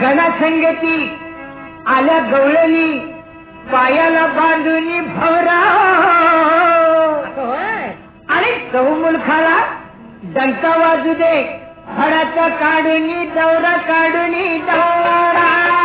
गणासंगती आल्या गवळणी पायाला बांधून भवरा आणि चौमुलखाला डंका वाजू दे फडाचा काढून दौरा काढून दौरा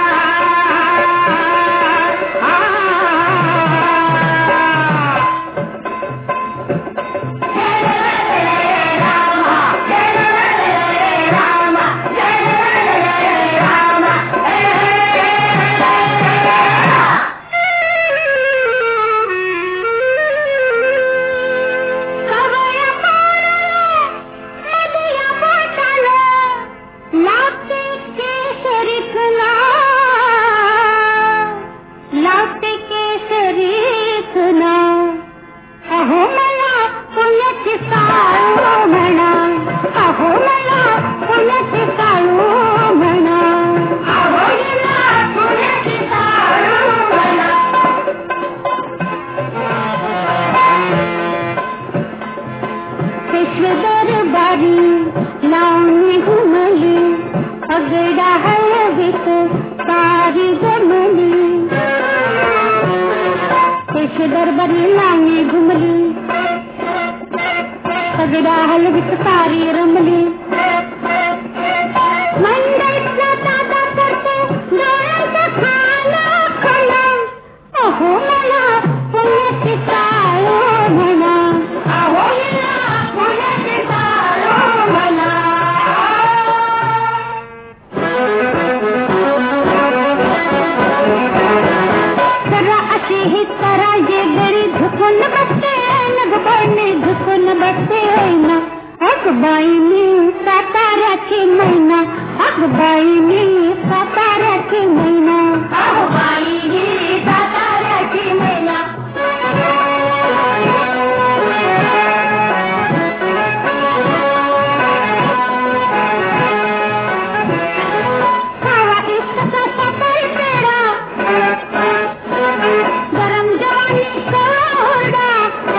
दरबारी लांगी घुमली सगळ्या हलवीत सारी रमली मंडईतला दादा करते डोळ्याचा खाना खाना अहो मला पुण्याची साळो म्हणा अहो मला पुण्याची साळो म्हणा जरा अशी ही करा ये गरी झुकून बसते नगबाईने झुकून बसते ना अगबाईने साताऱ्याची मैना अगबाईने साताऱ्याची मैना अगबाईने साताऱ्याची मैना खावा इष्टचा सातारी पेढा गरम जवानी कोरडा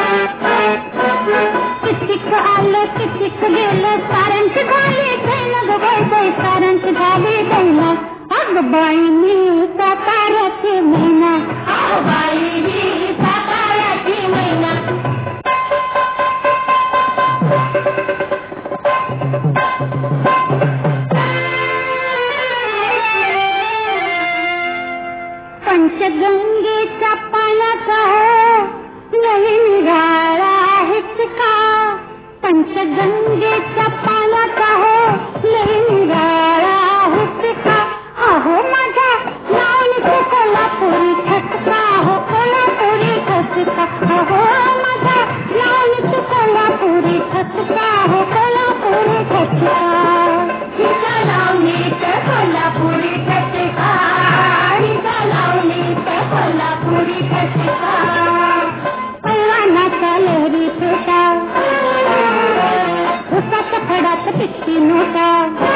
कितीक आलं कितीक गेलं सारांची झाली दैना गबाई सारांची झाली दैना अगबाईनी साताऱ्याची मैना अगबाईनी साताऱ्याची मैना पंचगंगेच्या पाण्याचा नवीन गाळा आहेच का पंचगंगेच्या पाण्याचा नवीन गाळा आहेच का अहो माझ्या लावणीचे कोल्हापुरी ठसका हो कोल्हापुरी ठसका अहो माझ्या लावणीचे कोल्हापुरी ठसका हो कोल्हापुरी ठसका हिच्या लावणीचे कोल्हापुरी ठसका हिच्या लावणीचे कोल्हापुरी ठसका पैवानाचा लहरी छोटा उसाच्या फडात पिशवी नोटा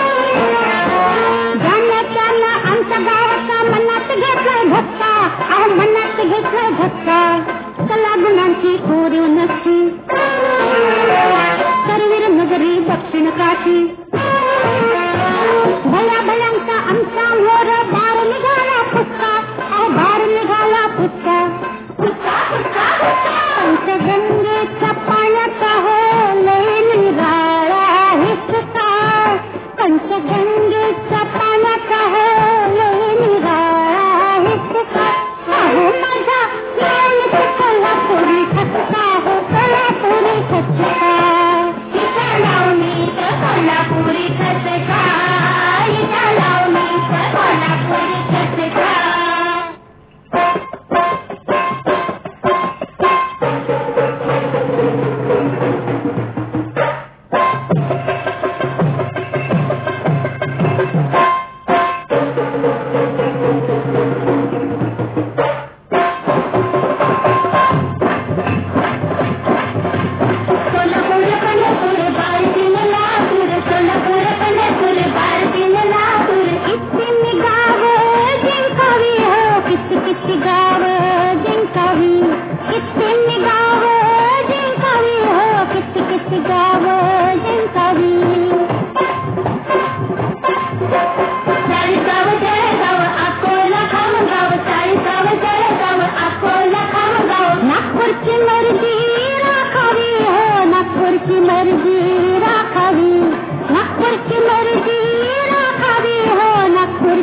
जाण्याच्याला आमच्या गावाचा मनात घेतलाय धक्का अहो मनात घेतलाय धक्का कला गुणांची कोरीव नसती करवीर नगरी दक्षिण काशी भल्या भल्यांचा आमचा मोर बार निघाला फुसका अहो बार निघाला फुसका पंचगंगेच्या पाण्याचा लय निराळा हिस्सा पंचगंगेच्या पाण्याचा लय निराळा हिस्सा अहो माझ्या लावणीची कोल्हापुरी ठसका हो कोल्हापुरी ठसका हिच्या लावणीचं कोल्हापुरी ठसका हिच्या लावणीचं कोल्हापुरी ठसका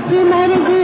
मर्जी